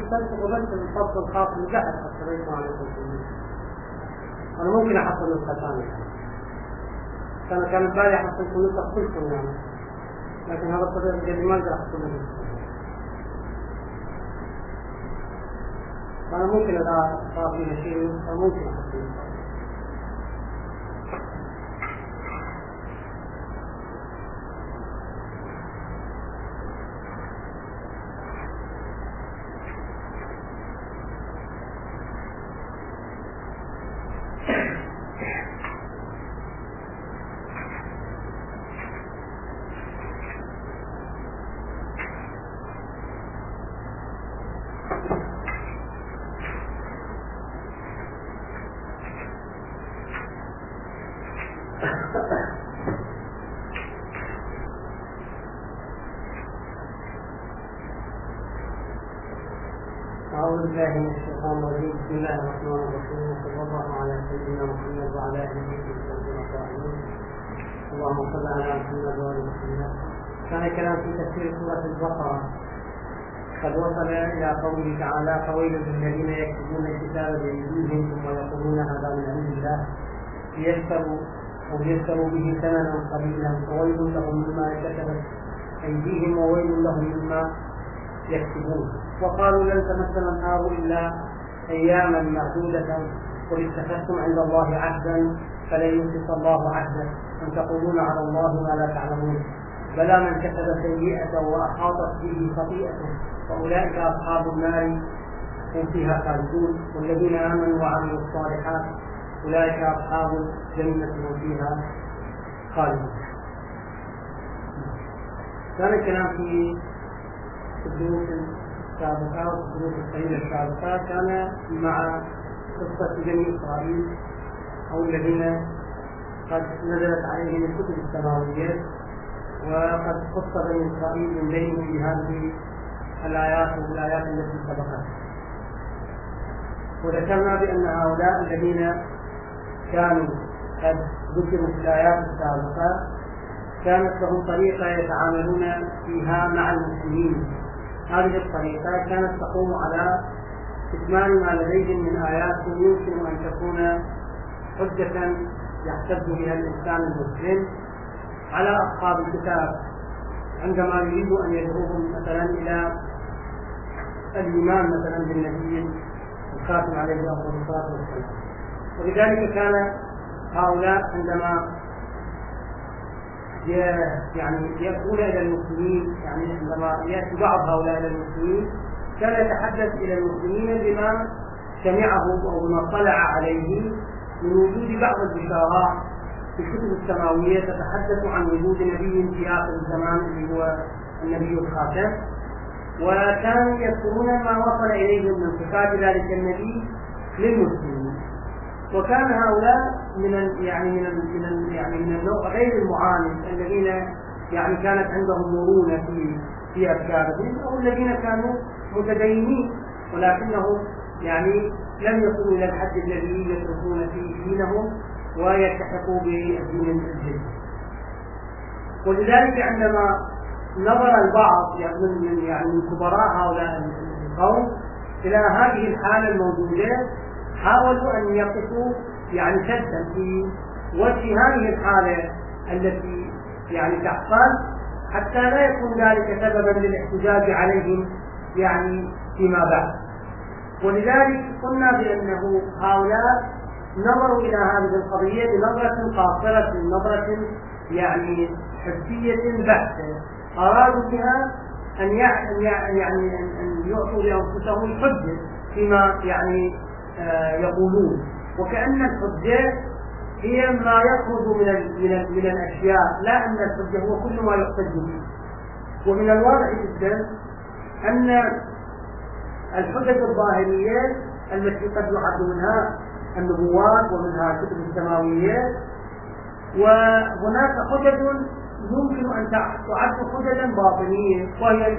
تنسخ بس الفصل الخاص بجهة السلام عليكم. أنا ممكن أحصل نسختان كان بالي أحصل نسخ كلكم يعني، لكن هذا الطريق الذي ما أقدر أحصل نسخ. أنا ممكن أضع في شيء أو ممكن أحصل نسخ. أعوذ بالله من الشيطان الرجيم. بسم الله الرحمن الرحيم. وصلى الله على سيدنا محمد وعلى آله وصحبه أجمعين. اللهم صل على محمد وآل محمد. كان كلام في تفسير سورة البقرة قد وصل إلى قوله تعالى: فويل للذين يكتبون الكتاب بأيديهم ثم يقولون هذا من عند الله ليشتروا به ثمنا قليلا فويل لهم مما كتبت أيديهم وويل لهم مما يكتبون. وقالوا لن تمسنا النار إلا أياما معدودة قل اتخذتم عند الله عهدا فلن ينقض الله عهده أن تقولون على الله ما لا تعلمون. بلى من كسب سيئة وأحاطت به خطيئته فأولئك أصحاب النار هم فيها خالدون. والذين آمنوا وعملوا الصالحات أولئك أصحاب الجنة هم فيها خالدون. كان الكلام في الدروس السابقة والدروس القليلة السابقة كان مع قصة بني إسرائيل أو الذين قد نزلت عليهم الكتب السماوية وقد خص بني إسرائيل من بينهم بهذه الآيات والآيات التي سبقت. وذكرنا بأن هؤلاء الذين كانوا قد ذكروا في الآيات السابقة كانت لهم طريقة يتعاملون فيها مع المسلمين. هذه الطريقة كانت تقوم على كتمان ما لديهم من آيات يمكن أن تكون حجة يحتج بها الإنسان المسلم على أصحاب الكتاب عندما يريدوا أن يدعوهم مثلا إلى الإيمان مثلا بالنبي الخاتم عليه الصلاة والسلام. ولذلك كان هؤلاء عندما يأتون إلى المسلمين، يعني عندما يأتي بعض هؤلاء إلى المسلمين كان يتحدث إلى المسلمين بما سمعه أو بما اطلع عليه من وجود بعض البشارات في الكتب السماوية تتحدث عن وجود نبي في آخر الزمان اللي هو النبي الخاتم، وكانوا يذكرون ما وصل إليهم من صفات ذلك النبي للمسلمين. وكان هؤلاء من النوع غير المعاند الذين كانت عندهم مرونة في أفكارهم، أو الذين كانوا متدينين ولكنهم لم يصلوا إلى الحد الذي يتركون فيه دينهم ويلتحقوا بالدين الجديد. ولذلك عندما نظر البعض من كبراء هؤلاء القوم إلى هذه الحالة الموجودة حاولوا أن يقفوا سدا في وجه هذه الحالة التي تحصل حتى لا يكون ذلك سببا للاحتجاج عليهم فيما بعد. ولذلك قلنا بأنه هؤلاء نظروا إلى هذه القضية بنظرة قاصرة، نظرة حسية بحتة، أرادوا بها أن يعطوا لأنفسهم الحجة فيما يقولون، وكأن الحجة هي ما يخرج من الأشياء، لا أن الحجة هو كل ما يحتج به. ومن الواضح جدا أن الحجة الظاهرية التي قد يعد منها النبوات ومنها الكتب السماوية، وهناك حجج يمكن أن تعد حججا باطنية، وهي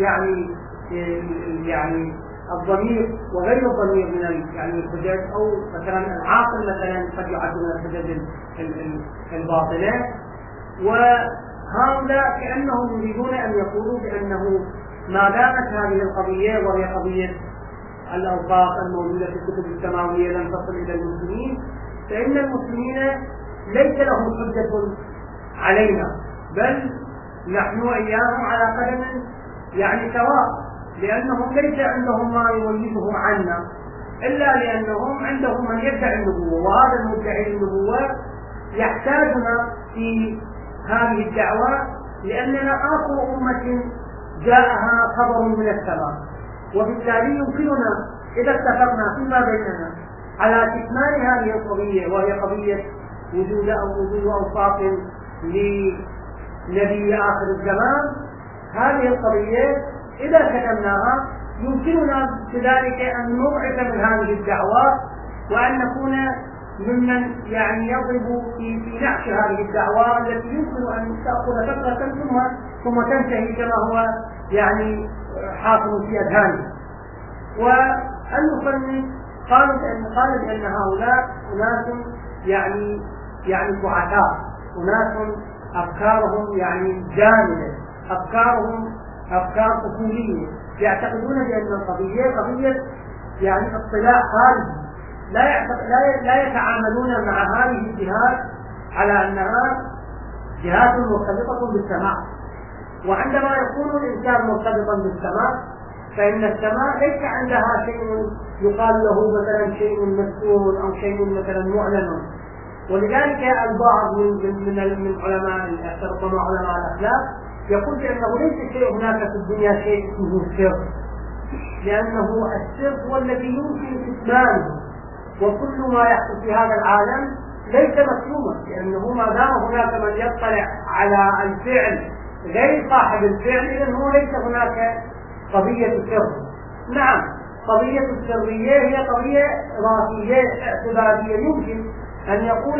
الضمير وغير الضمير من الحجج، أو مثلا العاقل مثلا قد يعد من الحجج الباطنة. وهؤلاء كأنهم يريدون أن يقولوا بأنه ما دامت هذه القضية وهي قضية الأوصاف الموجودة في الكتب السماوية لم تصل إلى المسلمين، فإن المسلمين ليس لهم حجة علينا، بل نحن وإياهم على قدم سواء، لأنهم ليس عندهم ما يميزهم عنا، إلا لأنهم عندهم من يدعي النبوة، وهذا المدعي النبوة يحتاجنا في هذه الدعوة، لأننا آخر أمة جاءها خبر من السماء، وبالتالي يمكننا إذا اتفقنا فيما بيننا على كتمان هذه القضية، وهي قضية وجود أوصاف لنبي آخر الزمان، هذه القضية إذا كتمناها يمكننا بذلك أن نبعث من هذه الدعوة، وأن نكون ممن يضرب في نعش هذه الدعوة التي يمكن أن تأخذ فترة ثم تنتهي كما هو حاصل في أذهاننا. والمصنف قال بأن هؤلاء أناس ضعفاء، أناس أفكارهم جامدة، أفكارهم أفكار طفولية، يعتقدون بأن القضية قضية اطلاع خارجي، لا يتعاملون مع هذه الجهات على أنها جهات مرتبطة بالسماء. وعندما يكون الإنسان مرتبطا بالسماء فإن السماء ليس عندها شيء يقال له مثلا شيء مسؤول أو شيء مثلا معلن. ولذلك البعض من علماء ربما علماء الأخلاق يقول بأنه ليس شيء هناك في الدنيا شيء اسمه السر، لأنه السر هو الذي يمكن كتمانه، وكل ما يحدث في هذا العالم ليس مكتوما، لأنه ما دام هناك من يطلع على الفعل غير صاحب الفعل إذن هو ليس هناك قضية سر. نعم، قضية السرية هي قضية إضافية اعتبارية، يمكن أن يقول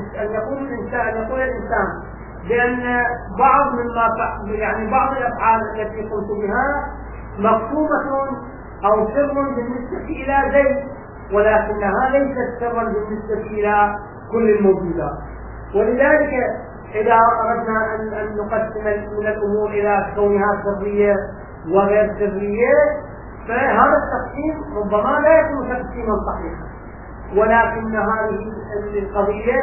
الإنسان بأن بعض بعض الأفعال التي قلت بها مكتومة أو سر بالنسبة إلى زيد، ولكنها ليست سرا بالنسبة إلى كل الموجودات. ولذلك إذا أردنا أن نقسم من الأمور إلى كونها سرية وغير سرية، فهذا التقسيم ربما لا يكون تقسيما صحيحا، ولكن هذه القضية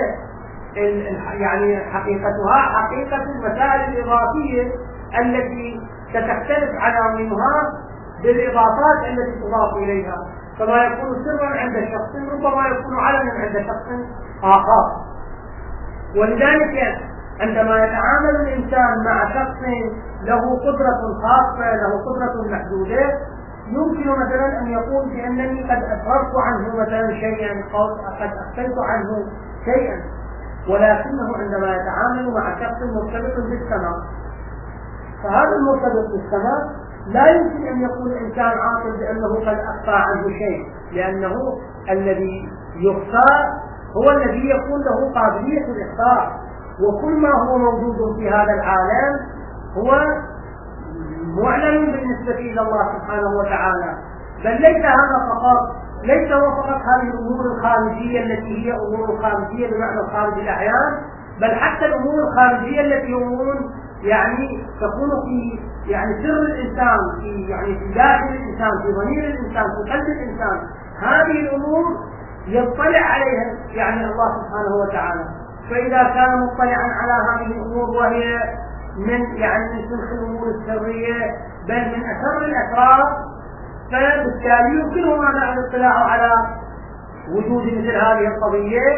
حقيقتها حقيقة المسائل الإضافية التي ستختلف عناوينها بالإضافات التي تضاف إليها، فما يكون سرا عند شخص ربما يكون علنا عند شخص آخر. ولذلك عندما يتعامل الإنسان مع شخص له قدرة خاصة، له قدرة محدودة، يمكن مثلا أن يقول بأنني قد أسررت عنه مثلا شيئا أو قد أخفيت عنه شيئا، ولكنه عندما يتعامل مع شخص مرتبط بالسماء، فهذا المرتبط بالسماء لا يمكن أن يقول الإنسان عاقل بأنه قد أخفى عنه شيء، لأنه الذي يخفى هو الذي يكون له قابلية الإخفاء، وكل ما هو موجود في هذا العالم هو معلن بالنسبة إلى الله سبحانه وتعالى. بل ليس هذا فقط، ليس هو فقط هذه الأمور الخارجية التي هي أمور خارجية بمعنى خارج الأعيان، بل حتى الأمور الخارجية التي أمور تكون في سر الإنسان، في داخل الإنسان، في ضمير الإنسان، في قلب الإنسان، هذه الأمور يطلع عليها الله سبحانه وتعالى. فإذا كان مطلعا على هذه الأمور وهي من سلك الأمور السرية بل من أسر الأسرار، فبالتالي يمكنه معنا الاطلاع على وجود مثل هذه القضية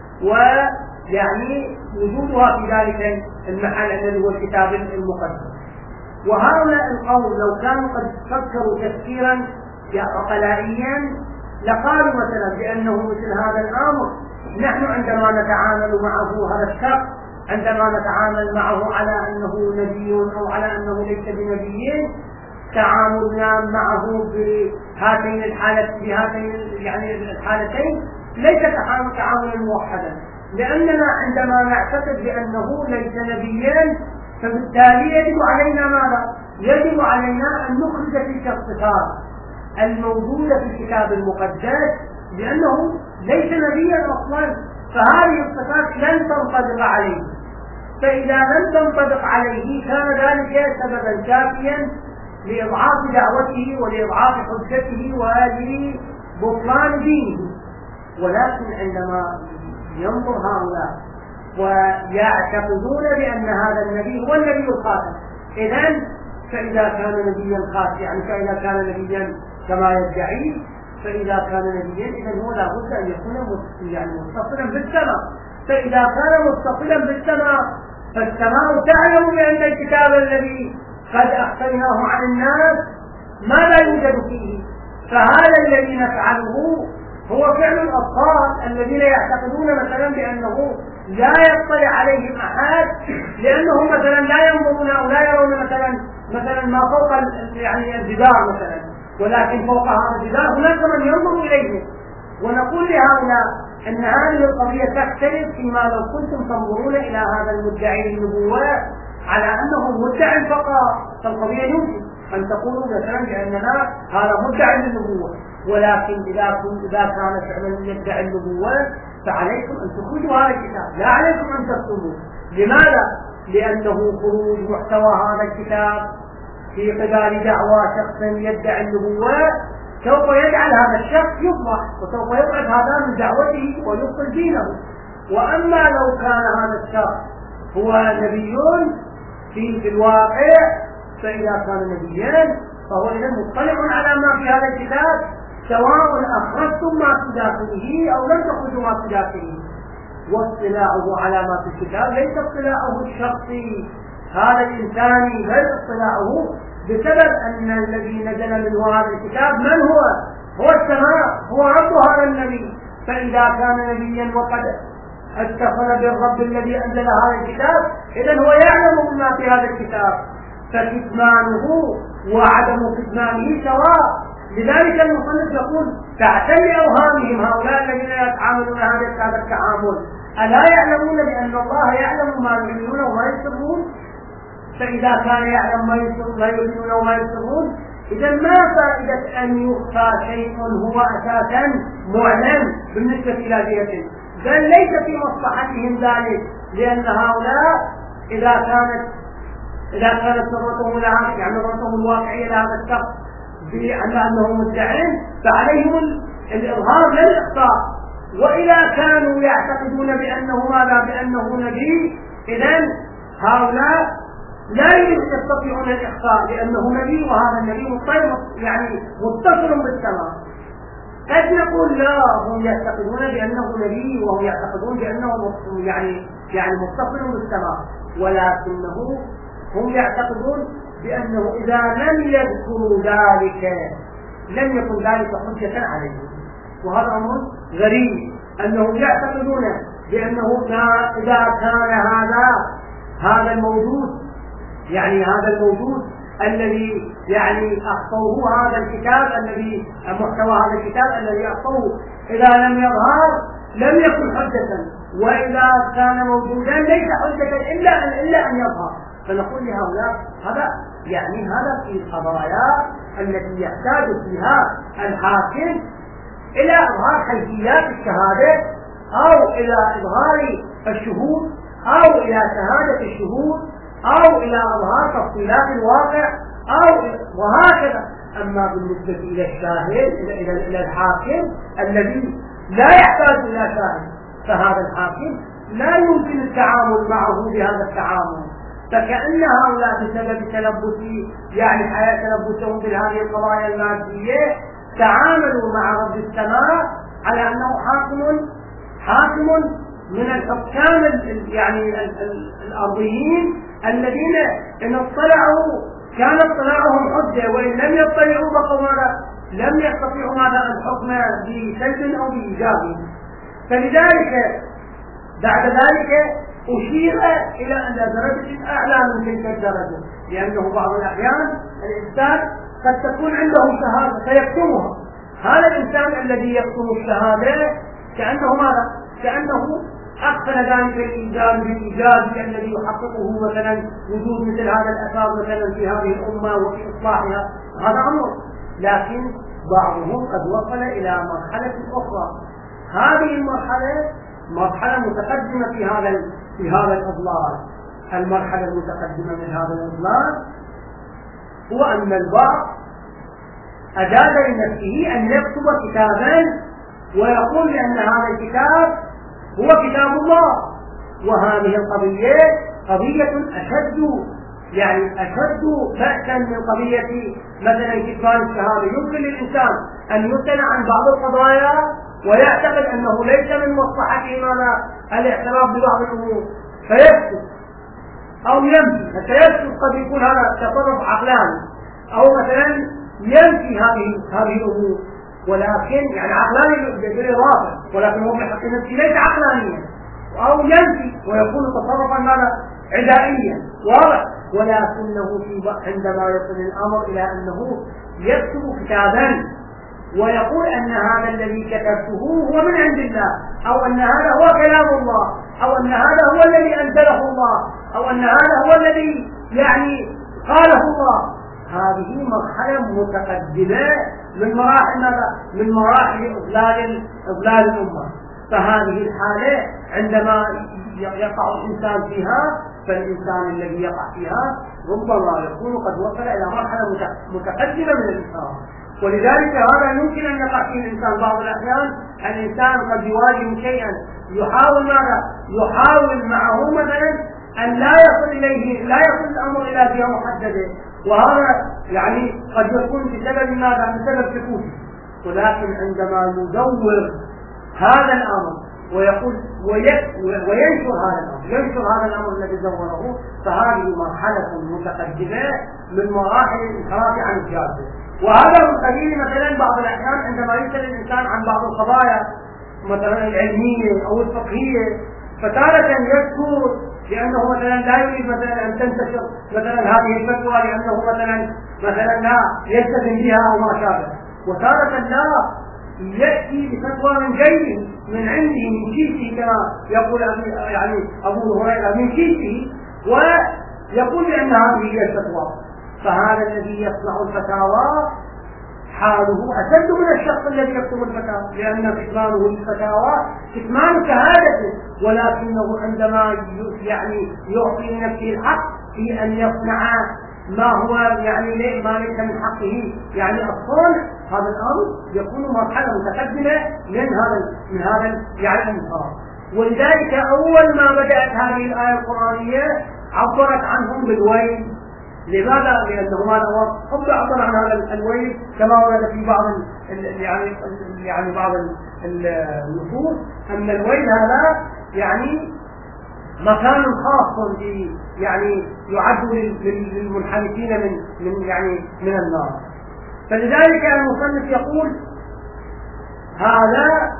وجودها في ذلك المحل الذي هو الكتاب المقدس. وهؤلاء القوم لو كانوا قد فكروا تفكيرا عقلائيا لقالوا مثلا بأنه مثل هذا الأمر نحن عندما نتعامل معه هذا الشخص، عندما نتعامل معه على أنه نبي أو على أنه ليس بنبي، تعاملنا معه بهاتين الحالتين ليس تعاملا موحدا، لأننا عندما نعتقد بأنه ليس نبيا فبالتالي يجب علينا ماذا؟ يجب علينا أن نخرج تلك الصفات الموجودة في الكتاب المقدس لأنه ليس نبيا أصلا، فهذه الصفات لن تنطبق عليه. فإذا لم تنطبق عليه كان ذلك سببا كافيا لإضعاف دعوته ولإضعاف حجته ولبطلان دينه. ولكن عندما ينظر هؤلاء ويعتقدون بأن هذا النبي هو النبي الخاتم، إذن فإذا كان نبيا خاتم يعني فإذا كان نبيا كما يدعي، فإذا كان نبيا إذن هو لابد أن يكون يعني متصلا بالسماء. فإذا كان متصلا بالسماء فالسماء تعلم بأن الكتاب الذي قد أخفيناه عن الناس ما لا يوجد فيه. فهذا الذي نفعله هو فعل الأطفال الذين يعتقدون مثلا بأنه لا يطلع عليهم أحد، لأنهم مثلا لا ينظرون أو لا يرون مثلا ما فوق يعني الجدار مثلا، ولكن فوق هذا الجدار هناك من ينظر إليهم. ونقول لهؤلاء أن هذه القضية تختلف فيما لو كنتم تنظرون إلى هذا المدعي للنبوة على أنه مدعي فقط، فالقضية يمكن أن تقولوا مثلا بأننا هذا مدعي للنبوة، ولكن إذا كان فعلا يدعي النبوة فعليكم أن تخرجوا هذا الكتاب، لا عليكم أن تكتموه. لماذا؟ لأنه خروج محتوى هذا الكتاب في قبال دعوى شخص يدعي النبوة سوف يجعل هذا الشخص يفضح، وسوف يبعد هذا من دعوته ويبطل دينه. وأما لو كان هذا الشخص هو نبي في الواقع، فإذا كان نبيا فهو إذا مطلع على ما في هذا الكتاب، سواء أخرجتم ما في داخله أو لم تخرجوا ما في داخله. واطلاعه على ما في الكتاب ليس اطلاعه الشخصي هذا الإنساني، بل اطلاعه بسبب أن الذي نزل منه هذا الكتاب من هو؟ هو السماء، هو رب هذا النبي. فإذا كان نبيا وقد اتصل بالرب الذي أنزل هذا الكتاب، إذن هو يعلم ما في هذا الكتاب، فكتمانه وعدم كتمانه سواء. لذلك المصنف يقول تعتل أوهامهم هؤلاء الذين يتعاملون هذا التعامل، ألا يعلمون بأن الله يعلم ما يعلنون وما يسرون؟ فإذا كان يعلم ما يعلنون وما يسرون، إذا ما فائدة أن يخفى شيء هو أساسا معلن بالنسبة إلى جهته؟ بل ليس في مصلحتهم ذلك، لأن هؤلاء إذا كانت نظرتهم لها يعني نظرتهم الواقعية لهذا الشخص على أنه مدعين فعليهم الإظهار للإخطاء. وإذا كانوا يعتقدون بأنه نبي، إذن هؤلاء لا يستطيعون الإخطاء لأنه نبي، وهذا النبي متصل بالسماء. قد نقول لا، هم يعتقدون بأنه نبي وهم يعتقدون بأنه متصل بالسماء، ولكنه هم يعتقدون بأنه إذا لم يذكروا ذلك لم يكن ذلك حجة عليهم. وهذا أمر غريب أنهم يعتقدون بأنه إذا كان هذا الموجود هذا الموجود الذي أخطوه هذا الكتاب الذي محتوى هذا الكتاب الذي أخطوه إذا لم يظهر لم يكن حجة، وإذا كان موجودا ليس حجة إلا أن يظهر. فنقول لهؤلاء هذا في القضايا التي يحتاج فيها الحاكم إلى إظهار حيثيات الشهادة أو إلى إظهار الشهود أو إلى شهادة الشهود أو إلى إظهار تفصيلات الواقع وهكذا. أما بالنسبة إلى الشاهد إلى الحاكم الذي لا يحتاج إلى شاهد، فهذا الحاكم لا يمكن التعامل معه بهذا التعامل. فكأن هؤلاء بسبب تلبسهم بهذه القضايا المادية تعاملوا مع رب السماء على أنه حاكم من الحكام الأرضيين الذين إن اطلعوا كان اطلاعهم حجة، وإن لم يطلعوا لم يستطيعوا الحكم بسلب أو بإيجاب. فلذلك بعد ذلك أشير إلى أن درجة أعلى من تلك الدرجة، لأنه بعض الأحيان الإنسان قد تكون عنده شهادة فيكتمها. هذا الإنسان الذي يكتم الشهادة كأنه أقفل ذلك بالإيجاب الذي يحققه مثلا وجود مثل هذا الأثار مثلا في هذه الأمة وفي إصلاحها، هذا أمر. لكن بعضهم قد وصل إلى مرحلة أخرى، هذه مرحلة متقدمة في هذا الإضلال. المرحلة المتقدمة من هذا الإضلال هو أن البعض أجاز لنفسه أن يكتب كتابا ويقول بأن هذا الكتاب هو كتاب الله، وهذه القضية قضية أشد بأسا من قضية مثلا كتمان الشهادة. يمكن للإنسان أن يمتنع عن بعض القضايا ويعتقد أنه ليس من مصلحته الاعتراف ببعض الأمور فيسكت أو ينفي. فسيسكت قد يكون هذا تصرف عقلاني، أو مثلا ينفي هذه الأمور، ولكن عقلاني بالإضافة، ولكن هو في حق نفسه ليس عقلانيا، أو ينفي ويكون تصرفا عدائيا واضح. ولكنه عندما يصل الأمر إلى أنه يكتب كتابا ويقول أن هذا الذي كتبته هو من عند الله، أو أن هذا هو كلام الله، أو أن هذا هو الذي أنزله الله، أو أن هذا هو الذي قاله الله، هذه مرحلة متقدمة من مراحل إضلال الأمة. فهذه الحالة عندما يقع الإنسان فيها، فالإنسان الذي يقع فيها ربما يكون قد وصل إلى مرحلة متقدمة من الإنسان. ولذلك هذا يمكن أن يقع فيه الإنسان بعض الأحيان. الإنسان قد يواجه شيئا يحاول معه مثلا أن لا يصل الأمر إلى جهة محددة، وهذا قد يكون بسبب بسبب سكوته. ولكن عندما يدور هذا الأمر ويقول وينشر هذا الأمر الذي دوره، فهذه مرحلة متقدمة من مراحل الانحراف عن الجادة. وهذا من قبيل مثلا بعض الأحيان عندما يسأل الإنسان عن بعض القضايا مثلا العلمية أو الفقهية، فتارة يذكر لأنه مثلا لا يريد مثلا أن تنتشر مثلا هذه الفتوى لأنه مثلا لا يلتزم بها أو ما شابه، وتارة لا يأتي بفتوى من غيره من عنده من كيسه كما يقول أبو هريرة من كيسه، ويقول بأن هذه هي الفتوى. فهذا الذي يصنع الفتاوى حاله أشد من الشخص الذي يكتب الفتاوى، لأن كتمانه للفتاوى كتمان شهادته، ولكنه عندما يعطي لنفسه الحق في أن يصنع ما هو ما ليس من حقه الصنع، هذا الأمر يكون مرحلة متقدمة من هذا الانحراف. ولذلك أول ما بدأت هذه الآية القرآنية عبرت عنهم بالويل. لماذا؟ لأنه ماذا عبر عن هذا الويل كما ورد في بعض النصوص أن الويل هذا مكان خاص يعد للمنحرفين من النار. فلذلك المصنف يقول هذا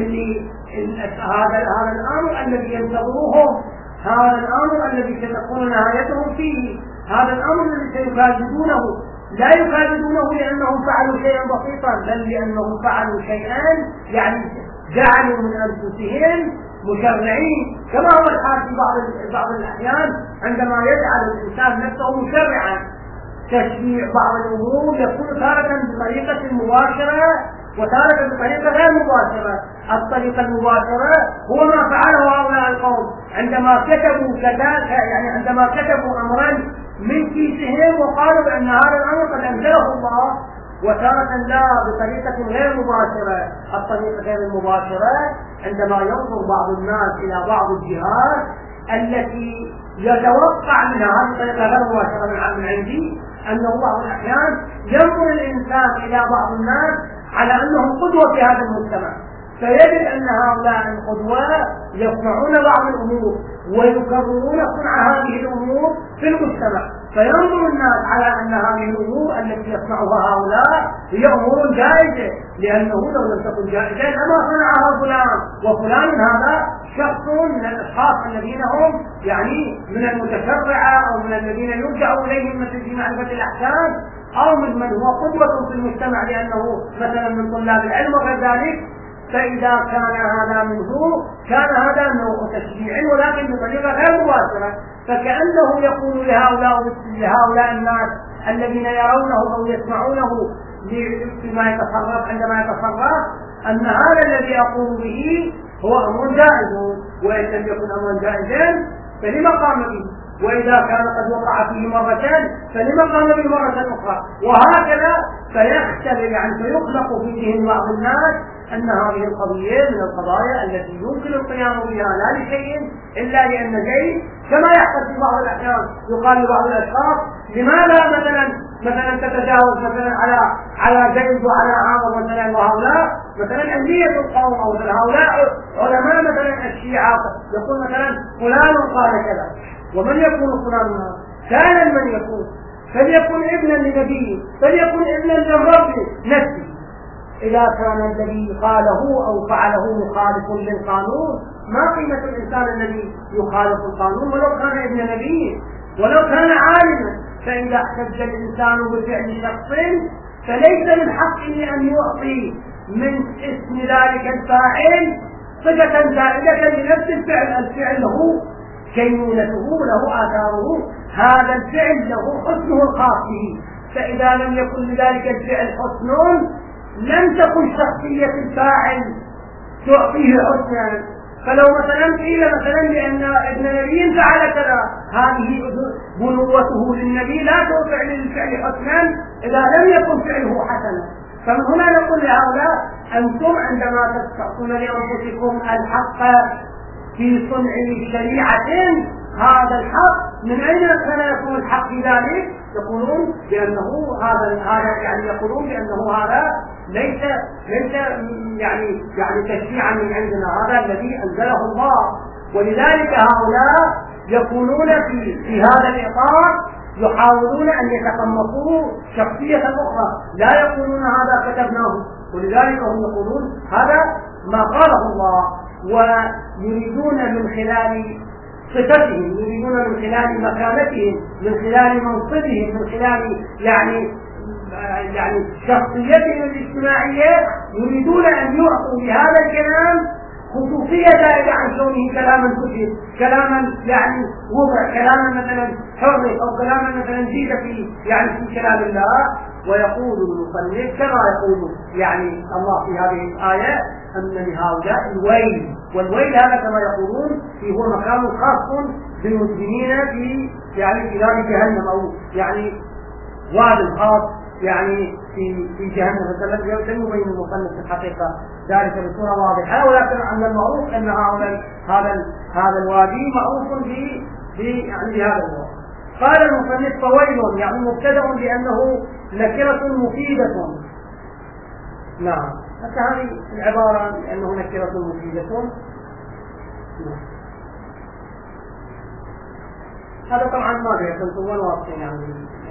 الأمر الذي ينتظروه، هذا الأمر الذي ستكون نهايتهم فيه، هذا الأمر الذي سيكاذبونه، لا يكاذبونه لأنهم فعلوا شيئا بسيطا، بل لأنهم فعلوا شيئا جعلوا من أنفسهم مشرعين، كما هو الحال في بعض الأحيان عندما يجعل الإنسان نفسه مشرعا. تشريع بعض الأمور يكون تارة بطريقة مباشرة وتارة بطريقة غير مباشرة. الطريقة المباشرة هو ما فعله هؤلاء القوم عندما كتبوا أمرا من كيسهم وقالوا بأن هذا الأمر قد أنزله الله، وتارة لا بطريقة غير مباشرة. الطريقة غير المباشرة عندما ينظر بعض الناس إلى بعض الجهات التي يتوقع منها هذه الطريقة غير مباشرة من عندي، أنه بعض الأحيان ينظر الإنسان إلى بعض الناس على أنهم قدوة في هذا المجتمع، فيجد أن هؤلاء القدوة يصنعون بعض الأمور ويكررون صنع هذه الأمور في المجتمع، فينظر الناس على أن هذه الأمور التي يصنعها هؤلاء هي أمور جائزة، لأنه لو لم تكن جائزة لما صنعها فلان، وفلان هذا شخص من الأشخاص الذين هم من المتشرعة أو من الذين يرجع إليهم مثل في معرفة الأحكام، أو من هو قدوة في المجتمع لأنه مثلا من طلاب العلم وغير ذلك. فإذا كان هذا منه كان هذا نوع تشريع ولكن بطريقة غير مباشرة، فكأنه يقول لهؤلاء الناس الذين يرونه أو يسمعونه فيما يتصرف عندما يتصرف أن هذا الذي أقوم به هو أمر جائز، وإن لم يكن أمرا جائزا فلما قام به؟ وإذا كان قد وقع فيه مرتين فلما قام به مرة أخرى؟ وهكذا فيختلف فيخلق في ذهن بعض الناس أن هذه القضية من القضايا التي يمكن القيام بها لا لشيء إلا لأن شيء، كما يحصل في بعض الأحيان يقال لبعض الأشخاص لماذا مثلا تتجاوز مثلا على زيد وعلى عامر مثلا، وهؤلاء مثلا أندية القوم أو هؤلاء علماء مثلا الشيعة، يقول مثلا فلان قال كذا. ومن يكون فلان؟ كان من يكون، فليكن ابنا لنبيه، فليكن ابنا للرب نفسه. إذا كان الذي قاله أو فعله مخالف للقانون، ما قيمة الإنسان الذي يخالف القانون ولو كان ابن نبي ولو كان عالما؟ فإذا احتج الإنسان بفعل شخص فليس من حقه أن يعطي من اسم ذلك الفاعل صفة زائدة لنفس الفعل. الفعل له كينونته، له آثاره، هذا الفعل له حسنه الخاص به، فإذا لم يكن لذلك الفعل حسن لم تكن شخصية الفاعل تعطيه حسنا. فلو مثلا قيل مثلا بأن ابن نبي فعل كذا، هذه بنوته للنبي لا توقع للفعل حسنا إذا لم يكن فعله حسنا. فمن هنا نقول لهؤلاء أنتم عندما تستعطون لأنفسكم الحق في صنع شريعة، هذا الحق من أين كان يكون الحق في ذلك؟ يقولون بأنه هذا يقولون بأنه هذا ليس تشريعا من عندنا، هذا الذي أنزله الله. ولذلك هؤلاء يكونون في هذا الإطار يحاولون أن يتقمصوا شخصية أخرى، لا يقولون هذا كتبناه، ولذلك هم يقولون هذا ما قاله الله، ويريدون من خلال صفتهم، يريدون من خلال مكانتهم، من خلال منصبهم، من خلال شخصيتهم الاجتماعية، يريدون أن يعطوا لهذا الكلام خصوصية زائدة عن كونه كلاما كتب، كلاما وضع، كلاما مثلا حرف، أو كلاما مثلا زيد في كلام الله. ويقول المصنف كما يقول الله في هذه الآية أن لهؤلاء الويل، والويل هذا كما يقولون هو مكان خاص بالمسلمين في نار جهنم، أو واد خاص في جهنم. لم يبين المصنف الحقيقة ذلك بصورة واضحة، ولكن عن المعروف أن هذا الوادي معروف بهذا الوقت. قال المصنف فويل مبتدأ بأنه نكرة مفيدة. نعم، حتى هذه العبارة لأنه نكرة مفيدة. هذا طبعا ما بيكون واضحين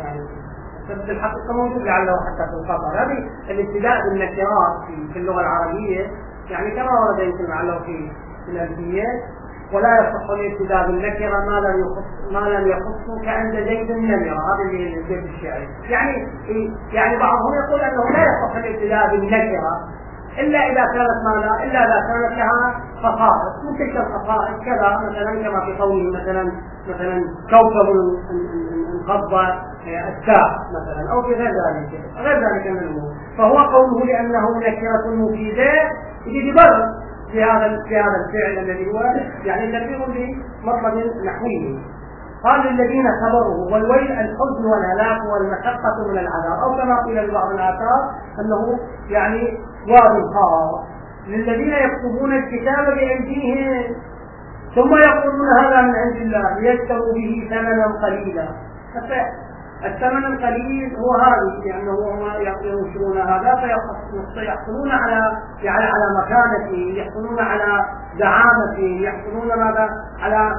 بس الحقيقة موجود لعله حتى في الخطر. هذه الابتداء بالنكرات في اللغة العربية كما ورد يمكن لعله في الألفية، ولا يصح الابتداء بالنكرة ما لم يخص كعند زيد النمرة. هذا اللي البيت الشعري بعضهم يقول أنه لا يصح الابتداء بالنكرة إلا إذا كانت لها خصائص، مثل كالخصائص كذا مثلا كما في قوله مثلا كوكب انقض الساعة مثلا، أو في غير ذلك من الأمور. فهو قوله لأنه نكرة مفيدة يجبر في هذا الفعل الذي هو تنبيه بمطلب نحوي. قال للذين صبروا، والويل الحزن والهلاك والمشقة من العذاب، أو كما قيل لبعض الآثار أنه واد خاص للذين يكتبون الكتاب بأيديهم ثم يقولون هذا من عند الله ليشتروا به ثمنا قليلا. الثمن القليل هو هذه، لأنه هم ينشرون هذا فيحصلون على مكانته، يحصلون على دعامته، يحصلون على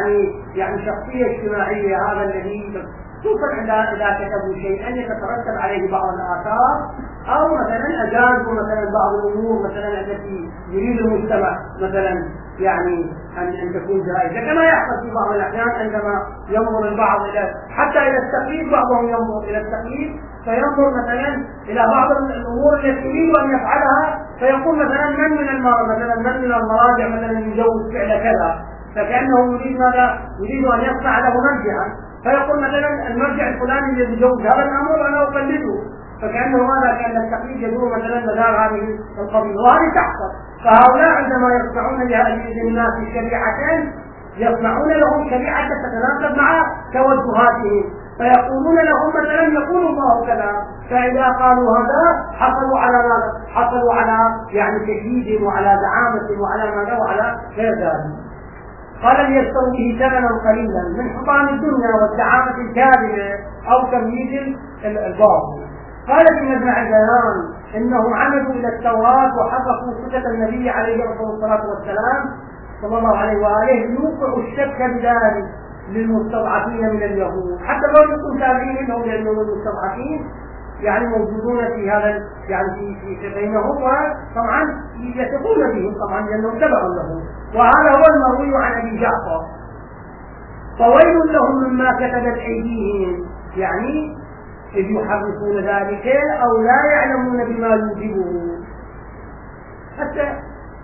شخصية اجتماعية. هذا الذي خصوصا إذا كتبوا شيئا يترتب عليه بعض الآثار، أو مثلا أجازوا مثلا بعض الأمور مثلا التي يريد المجتمع مثلا أن تكون جائزة، كما يحصل في بعض الأحيان عندما ينظر البعض حتى إلى التقليد. بعضهم ينظر إلى التقليد فينظر مثلا إلى بعض الأمور التي يريد أن يفعلها، فيقول مثلا من من المراجع مثلا يجوز فعل كذا، فكأنه يريد ماذا؟ يريد أن يصنع له مرجعا، فيقول مثلا المرجع الفلاني الذي يجوز هذا الأمر وأنا أقلده، فكأنه هذا كان التقليد يدور مثلا مدار هذه القضية، وهذه تحصل. فهؤلاء عندما يصنعون للناس شريعة يصنعون لهم شريعة تتناسب مع توجهاتهم، فيقولون لهم مثلا يقول الله كذا، فإذا قالوا هذا حصلوا على ماذا؟ حصلوا على يعني تشديد وعلى زعامة وعلى ماذا وعلى غير ذلك. قال ليشتروا به ثمنا قليلا من حطام الدنيا والزعامة الكاذبة أو تمييز الباطل. قال في مجمع البيان إنهم عمدوا إلى التوراة وحققوا صفة النبي عليه الصلاة والسلام صلى الله عليه وآله ليوقعوا الشك بذلك للمستضعفين من اليهود، حتى لو يكون تابعين انهم لانهم المستضعفين يعني موجودون في هذا يعني في بينهم، وطبعا يثقون بهم طبعا لانهم تبعوا لهم. وهذا هو المروي عن ابي جعفر: فويل لهم مما كتبت ايديهم، يعني اذ يحرفون ذلك او لا يعلمون بما يوجبه. حتى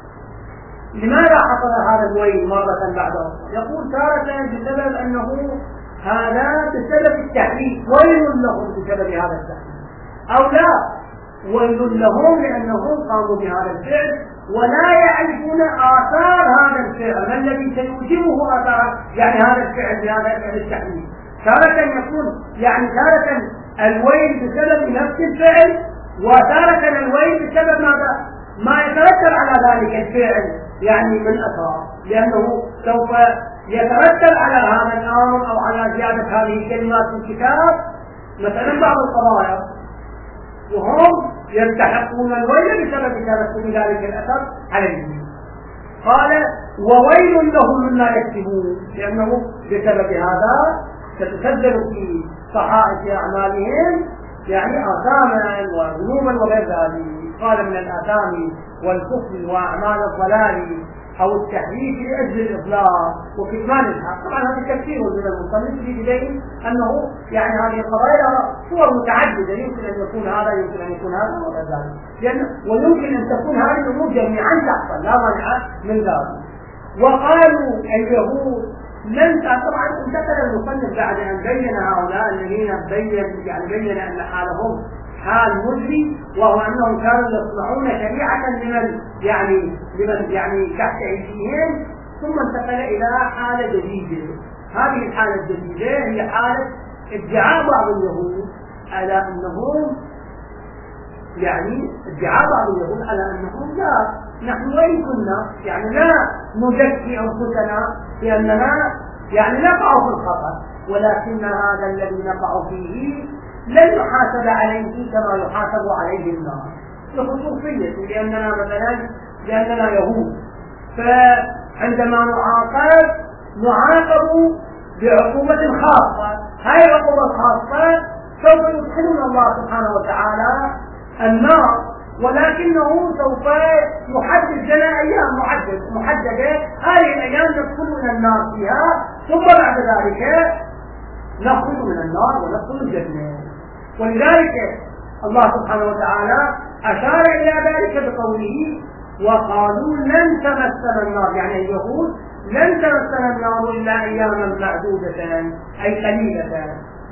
لماذا حصل هذا الويل مرة بعد أخرى؟ يقول تارة بسبب أنه هذا بسبب التحريف، ويل لهم بسبب هذا التحريف، أو لا ويل لهم لأنهم قاموا بهذا الفعل ولا يعرفون آثار هذا الفعل، ما الذي سيوجبه آثار يعني هذا الفعل بهذا التحريف. تارة يكون يعني تارة الويل بسبب نفس الفعل، وتارة الويل بسبب ماذا؟ ما يترتب على ذلك الفعل يعني من أثار، لأنه سوف يترتب على هذا الأمر أو على زيادة هذه الكلمات في الكتاب مثلا بعض القضايا، وهم يستحقون الويل بسبب ترتب ذلك الأثر عليهم. قال وويل لهم مما يكسبون، لأنه بسبب هذا ستسجل في صحائف أعمالهم يعني آثاما وذنوبا وغير ذلك. قال من الآثام والكفر وأعمال الضلال أو التحريف لأجل الإضلال وكتمان الحق. طبعا هذا تفسير من المصنف في بداية أنه يعني هذه القضايا صور متعددة، يمكن أن يكون هذا يمكن أن يكون هذا وغير ذلك، ويمكن أن تكون هذه الأمور جميعا تحصل لا مانع من ذلك. وقالوا اليهود لن طبعا انتقل المصنف بعد أن بين هؤلاء الذين بين أن حالهم حال مزري، وهو أنهم كانوا يصنعون شريعة لمن يعني تحت أيديهم، ثم انتقل إلى حالة جديدة. هذه الحالة الجديدة هي حالة ادعاء بعض اليهود على أنهم لا نحن وإن كنا يعني لا نزكي أنفسنا لأننا يعني نقع في الخطأ، ولكن هذا الذي نقع فيه لن يحاسب عليه كما يحاسب عليه الناس لخصوصية، لأننا يهود، فعندما نعاقب بعقوبة خاصة. هذه العقوبة الخاصة سوف يدخلنا الله سبحانه وتعالى النار، ولكنه سوف يحدد لنا أيام محددة، هذه الأيام ندخل من النار فيها، ثم بعد ذلك نخرج من النار وندخل الجنة. ولذلك الله سبحانه وتعالى أشار إلى ذلك بقوله وقالوا لن تمسنا النار، يعني اليهود لن تمسنا النار إلا أياما معدودة أي قليلة.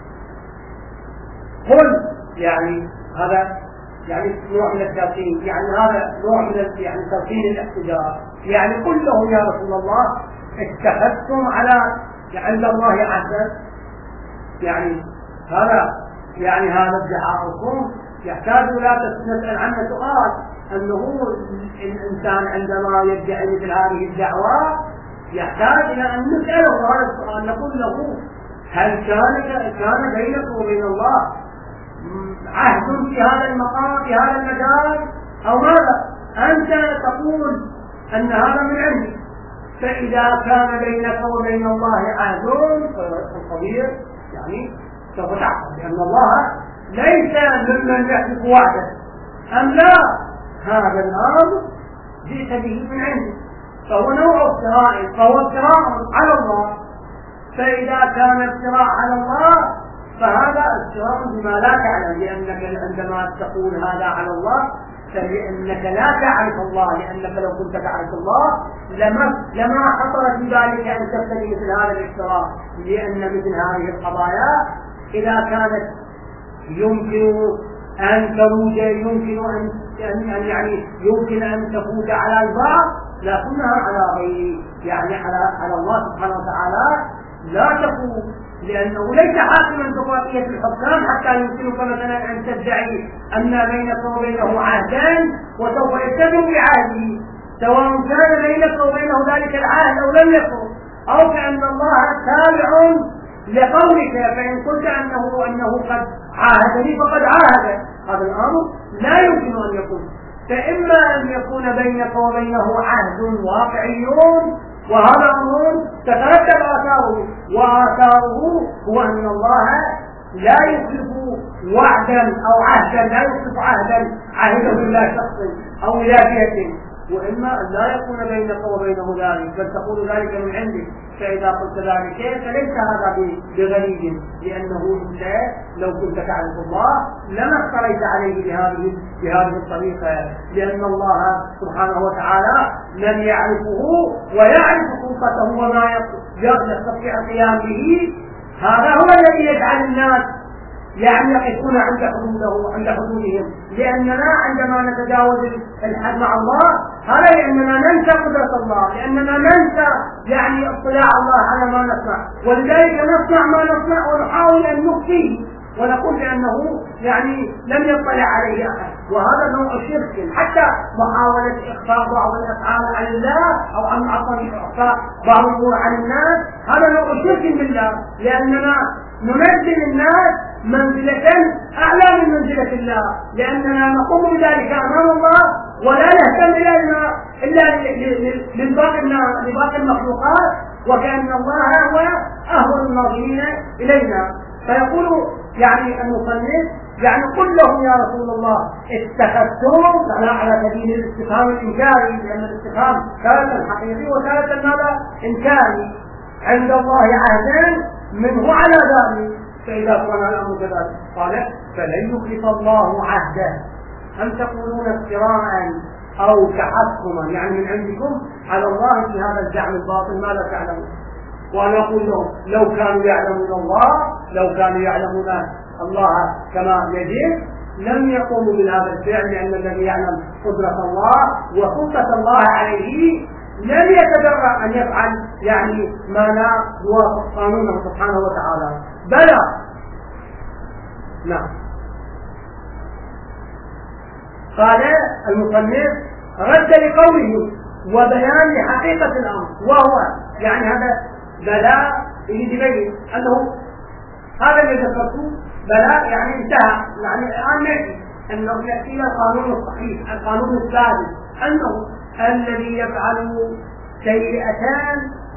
قل يعني هذا يعني نوع من التلقين، يعني هذا نوع من يعني تلقين الاحتجاج، يعني قل لهم يا رسول الله اتخذتم على عند الله عهدا، يعني هذا ادعاؤكم يحتاج لا نسأل عنه سؤال، أنه الإنسان عندما يدعي مثل هذه الدعوة يحتاج إلى أن نسأله هذا السؤال، نقول له هل كان بينك وبين الله عهد في هذا المقام في هذا المجال أو ماذا؟ أنت تقول أن هذا من عندك، فإذا كان بينك وبين الله عهد فالقدير يعني سوف تعقل، لأن الله ليس ممن يحلف وعده، أم لا؟ هذا الأمر جئت به من عندك، فهو نوع افتراء، فهو افتراء على الله. فإذا كان افتراء على الله فهذا افتراء بما لا تعلم، لأنك عندما تقول هذا على الله فلأنك لا تعرف الله، لأنك لو كنت تعرف الله لما حصل في ذلك أن تفتري مثل هذا الافتراء، لأن مثل هذه القضايا إذا كانت يمكن أن تروج، يمكن أن تفوت على البعض، لكنها على غير يعني على الله سبحانه وتعالى لا تكون، لأنه ليس حاكما بقضية الحكام حتى يمكنك مثلا أن تدعي أن بينك وبينه عهدا وسوف يلتزم بعهده، سواء كان بينك وبينه ذلك العهد أو لم يكن، أو كأن الله تابع لقولك، فإن قلت أنه قد عاهدني فقد عاهد، هذا الأمر لا يمكن أن يكون. فإما أن يكون بينك وبينه عهد واقعي وهذا أمر تترتب آثاره، وآثاره هو أن الله لا يخلف وعدا أو عهدا، لا يخلف عهدا عهده إلى شخص أو إلى فئة، وإما أن لا يكون بينك وبينه ذلك بل تقول ذلك من عندك. فإذا قلت ذلك فليس هذا بغريب، لأنه أنت لو كنت تعرف الله لما افتريت عليه بهذه الطريقة، لأن الله سبحانه وتعالى لم يعرفه ويعرف خلقته وما يستطيع القيام به. هذا هو الذي يجعل الناس يعني يقفون عند حدودهم، لأننا عندما نتجاوز الحد مع الله هذا لأننا ننسى قدرة الله، لأننا ننسى يعني اطلاع الله على ما نصنع، ولذلك نصنع ما نصنع ونحاول أن نخفيه ونقول بأنه يعني لم يطلع عليه أحد، وهذا نوع شرك. حتى محاولة إخفاء بعض الأفعال عن الله أو عن إخفاء بعض الأمور عن الناس هذا نوع شرك بالله، لأننا ننزل الناس منزلة أعلى من منزلة الله، لأننا نقوم بذلك أمام الله ولا نهتم إلا لباقي المخلوقات، وكأن الله هو أهون الناظرين إلينا. فيقول يعني المصنف يعني قل لهم يا رسول الله اتخذتم على سبيل الاستفهام الإنكاري، لأن الاستفهام ثالثا حقيقي وثالثا ماذا؟ إنكاري، عند الله عهدا منه على ذلك، فإذا كان الأمر كذلك قال فلن يخلف الله عهده أم تقولون افتراء أو تحكما يعني من عندكم على الله في هذا الزعم الباطل ما لا تعلمون. وأنا أقول لهم لو كانوا يعلمون الله كما يجب لم يقوموا بهذا الفعل، لأن الذي يعلم قدرة الله وسلطة الله عليه لم يتجرأ أن يفعل يعني ما لا يوافق قانونه سبحانه وتعالى. بلى نعم. قال المصنف رد لقوله وبيان لحقيقة الأمر، وهو يعني هذا بلاء يبين أنه هذا الذي ذكرته بلاء يعني انتهى، يعني الآن نأتي أنه يأتي القانون الصحيح القانون الثابت أنه الذي يفعل سيئتان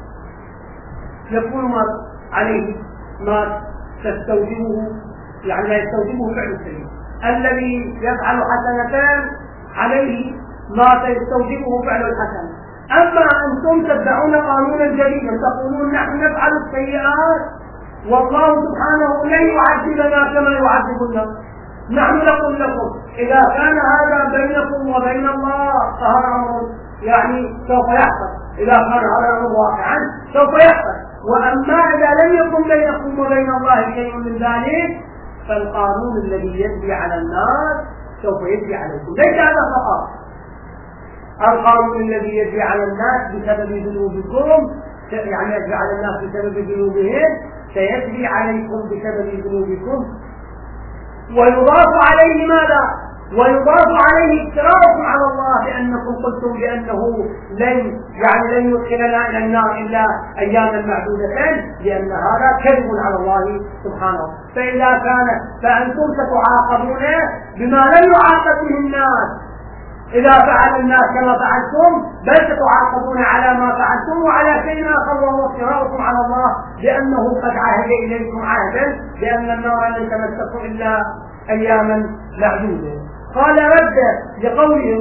يكون عليه ما تستوجبه يعني لا يستوجبه فعل السيء، الذي يفعل حسنتان عليه ما تستوجبه فعل الحسن. أما أنتم تدعون قانونا جديدا تقولون نحن نفعل السيئات والله سبحانه لن يعذبنا كما يعذبنا، نحن نقول لكم إذا كان هذا بينكم وبين الله فهذا أمر يعني سوف يحصل، إذا كان هذا الأمر واقعا سوف يحصل، وأما إذا لم يكن بينكم وبين الله شيء من ذلك فالقانون الذي يجري على الناس سوف يجري عليكم. ليس هذا فقط، القانون الذي يجري على الناس بسبب ذنوبكم يعني يجري على الناس بسبب ذنوبهم سيجري عليكم بسبب ذنوبكم، ويضاف عليه ماذا؟ ويضاف عليه افتراءكم على الله بأنكم قلتم بأنه لن يدخلنا إلى النار إلا أياما معدودة، لأن هذا كذب على الله سبحانه. فإذا كان فأنتم ستعاقبون بما لم يعاقب به الناس إذا فعل الناس كما فعلتم، بل ستعاقبون على ما فعلتم وعلى شيء آخر وهو افتراءكم على الله بأنه قد عهد إليكم عهدا بأن النار لن تمسكم إلا أياما معدودة. قال رد لقوله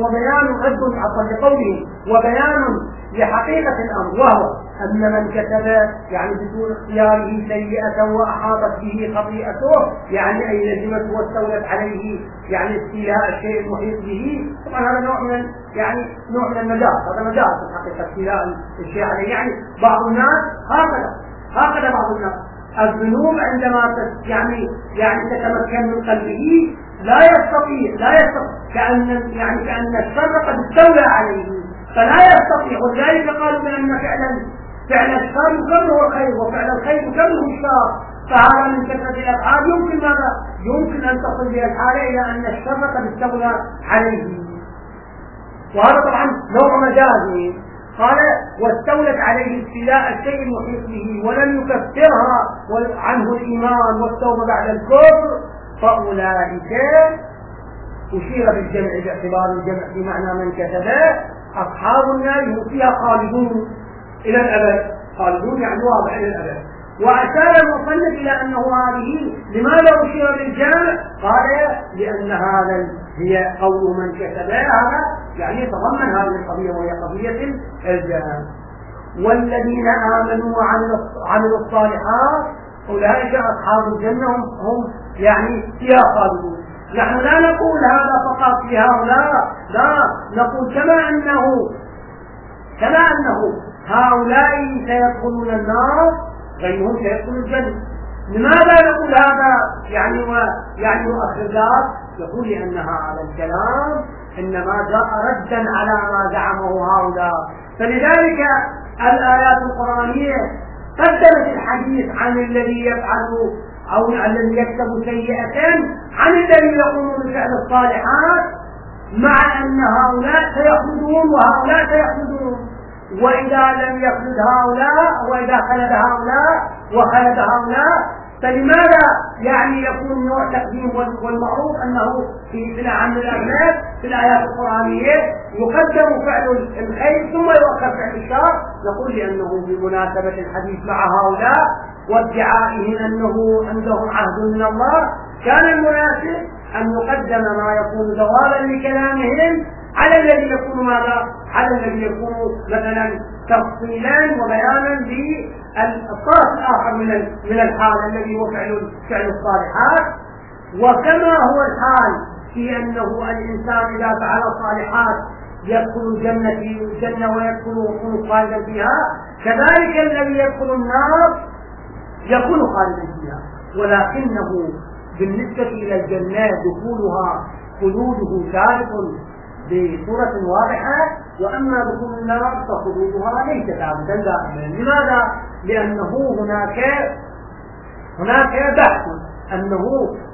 وبيان لحقيقة الأمر، وهو أن من كتب يعني بدون اختياره سيئة وأحاطت به خطيئته يعني أي لزمته واستولت عليه يعني استيلاء الشيء المحيط به، طبعا هذا نوع من النجاة، هذا نجاة في الحقيقة استيلاء الشيء عليه. يعني بعض الناس هكذا بعض الناس الذنوب عندما يعني تتمكن من قلبه لا يستطيع كأن الشر قد استولى عليه، فلا يستطيع. ولذلك قالوا بأن فعل الشر يكره الخير، وفعل الخير يكره الشر. فهذا من كثرة الأفعال يمكن ماذا؟ يمكن أن تصل به الحالة إلى أن الشر قد استولى عليه. وهذا طبعا نوع مجازي. قال واستولت عليه ابتلاء الشيء المحيط به ولم يكفرها عنه الإيمان والتوبة بعد الكفر، فأولئك أشير بالجمع باعتبار الجمع في معنى من كتبه أصحاب النار هم فيها خالدون إلى الأبد. خالدون يعني واضح إلى الأبد. وأشار المصنف إلى أنه هذه لماذا أشير بالجمع؟ قال لأن هذا هي قول من كتبه، هذا يعني يتضمن هذه القضية وهي قضية الجمع. والذين آمنوا وعملوا الصالحات أولئك أصحاب الجنة هم يعني فيها خالدون. نحن لا نقول هذا فقط لهؤلاء، لا، نقول كما أنه هؤلاء سيدخلون النار غيرهم سيدخل الجنة. لماذا نقول هذا يعني مؤخذات؟ يقول لأن هذا الكلام إنما جاء ردا على ما زعمه هؤلاء. فلذلك الآيات القرآنية قدمت الحديث عن الذي يفعل أو الذي يكتب سيئة عن الذي يقوم بفعل الصالحات، مع أن هؤلاء سيخلدون وهؤلاء سيخلدون. وإذا لم يخلد هؤلاء وإذا خلد هؤلاء وخلد هؤلاء، فلماذا يعني يكون نوع تقديم؟ والمعروف أنه في الأعم الأغلب في الآيات القرآنية يقدم فعل الخير ثم يؤخر فعل الشر. نقول لأنه بمناسبة الحديث مع هؤلاء وادعائهم أنه عندهم عهد من الله، كان المناسب أن يقدم ما يكون جوابا لكلامهم على الذي يكون ماذا؟ على الذي يكون مثلا تفصيلا وبيانا للطرف الآخر من الحال الذي هو فعل الصالحات. وكما هو الحال في أنه الإنسان إذا فعل الصالحات يدخل الجنة ويكون خالدا فيها، كذلك الذي يدخل النار يكون خالدا فيها. ولكنه بالنسبة إلى الجنة دخولها خلوده ثابت بصورة واضحة، وأما دخول النار فخلودها ليس ثابتا دائما. لماذا؟ لأنه هناك بحث أنه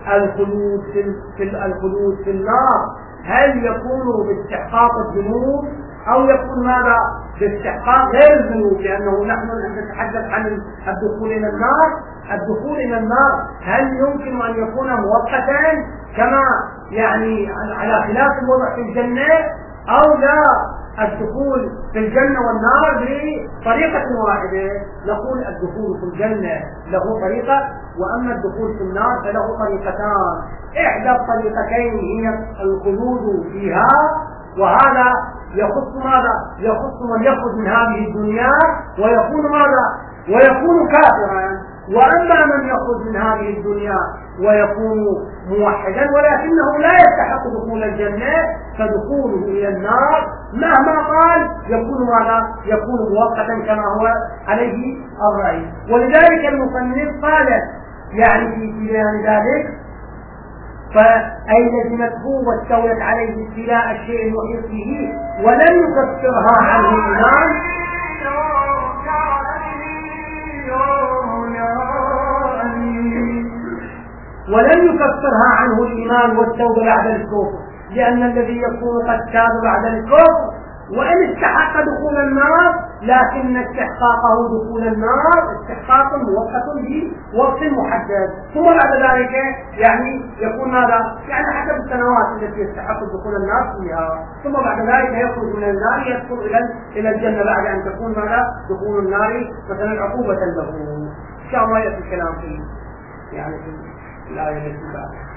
الخلود في النار هل يكون باستحقاق الذنوب أو يكون ماذا؟ باستحقاق غير الذنوب. لأنه نحن نتحدث عن الدخول إلى النار. الدخول إلى النار هل يمكن أن يكون مؤقتا كما يعني على خلاف الوضع في الجنة، أو لا؟ الدخول في الجنة والنار بطريقة واحدة. نقول الدخول في الجنة له طريقة، وأما الدخول في النار فله طريقتان. إحدى الطريقتين هي الخلود فيها، وهذا يخص ماذا؟ يخص من يخرج من هذه الدنيا ويكون ماذا؟ ويكون كافرا. وأما من يخرج من هذه الدنيا ويكون موحدا ولكنه لا يستحق دخول الجنة، فدخوله إلى النار مهما قال يكون ماذا؟ يكون مؤقتا كما هو عليه الرأي. ولذلك المصنف قال يعني في بيان ذلك فأي لزمته واستولت عليه ابتلاء الشيء المحيط به ولم يكفرها عنه الإيمان والتوبة بعد الكفر، لأن الذي يكون قد تاب بعد الكفر وإن استحق دخول النار، لكن استحقاقه دخول النار استحقاق موقت بوقت محدد، ثم بعد ذلك يعني يكون ماذا؟ يعني حسب السنوات التي يستحق دخول النار فيها، ثم بعد ذلك يخرج من النار يدخل إلى الجنة بعد أن تكون ماذا؟ دخول النار مثلا عقوبة له. إن شاء الله يأتي الكلام فيه يعني في الآية التي بعدها.